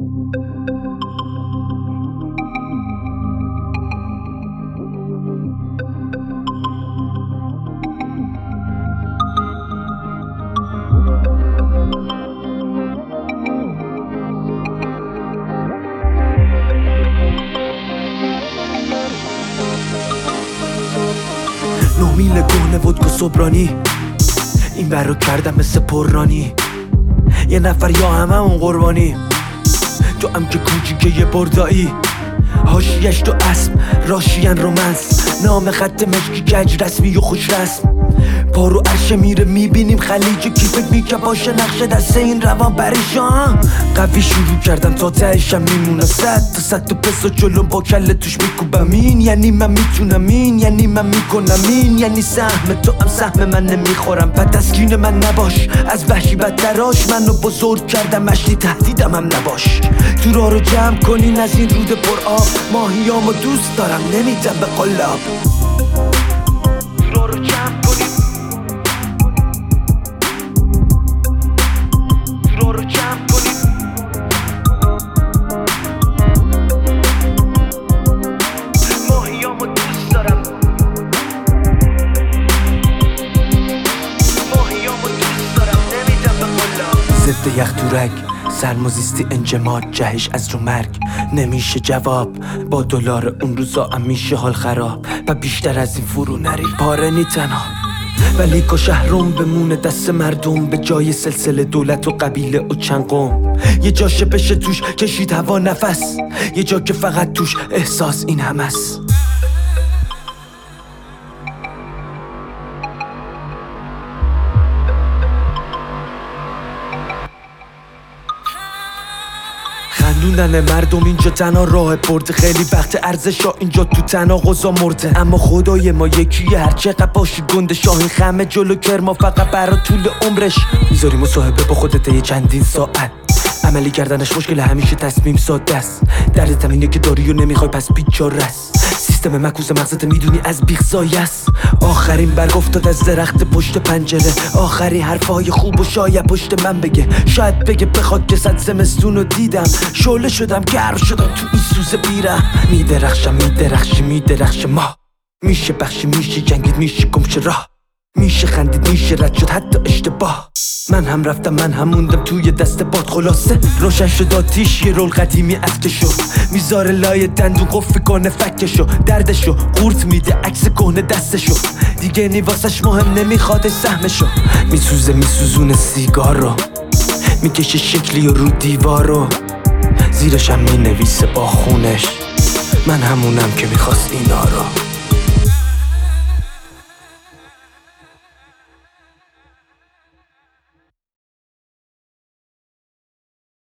میل گونه ودکو صبرانی این بر رو کردم مثل پررانی یه نفر یا هممون قربانی تو هم که کوچیکه یه بردایی حاشیه‌اش تو اسب راشیان رومنس نام خط مشکی گج رسمی و خوش رسم پارو عرشه میره میبینیم خلیج کی فکر میکه باشه نقشه دست این روان پریشان قوی شروع کردم تا تهشم میمونه صد تا پس و جلوم با کله توش میکوبم این یعنی من میتونم این یعنی من میکنم این یعنی سهم تو هم سهم من نمیخورم پس تسکین من نباش از وحشی بدتراش منو بزرگ کردم مشتی تهدیدم هم نباش تو راه رو جمع کنین از این رود پر آب ماهیامو دوست دارم نمیدم به قلاب تو راه رو جمع کنین تو راه رو جمع کنین ماهیامو دوست دارم ماهیامو دوست دارم نمیدم به قلاب ضد یخ تو رگ سرموزیستی انجماد جهش از رو مرگ نمیشه جواب با دلار اون روزا هم میشه حال خراب و بیشتر از این فرو نریم پاره نی تنها ولی که شهرم بمونه دست مردم به جای سلسله دولت و قبیله و چند قوم یه جاشه بشه توش کشید هوا نفس یه جا که فقط توش احساس این هم است خندوندن مردم اینجا تنها راه برده خیلی وقت ارزشا اینجا تو تناقضا مرده اما خدای ما یکیه هر چقدر باشی گنده شاهین خمه جلو کرما فقط برا طول عمرش میذاری مصاحبه با خودت یه چندین ساعت عملی کردنش مشکل همیشه تصمیم ساده است دردت اینه که داری و نمیخوای پس بیچاره است سیستم مکوس مغزت میدونی از بیخ زایه است آخرین برگ افتاد از درخت پشت پنجره آخری حرفای خوب و شاید پشت من بگه شاید بگه بخواد که صد زمستون رو دیدم شعله شدم گرم شدم تو این سوز بیرم میدرخشی ما میشه بخشی میشه جنگید میشه گمشه راه میشه خندید میشه رد شد حتی اشتباه من هم رفتم من هم موندم توی دست باد خلاصه روشن شد آتیش یه رول قدیمی از که شد میذاره لای دندون قفی کنه فکشو دردشو قورت میده عکس کهنه دستشو دیگه نیواسش مهم نمیخواد سهمشو میسوزونه سیگار رو میکشه شکلی و رو دیوار رو زیرش هم مینویسه با خونش من همونم که میخواست اینا رو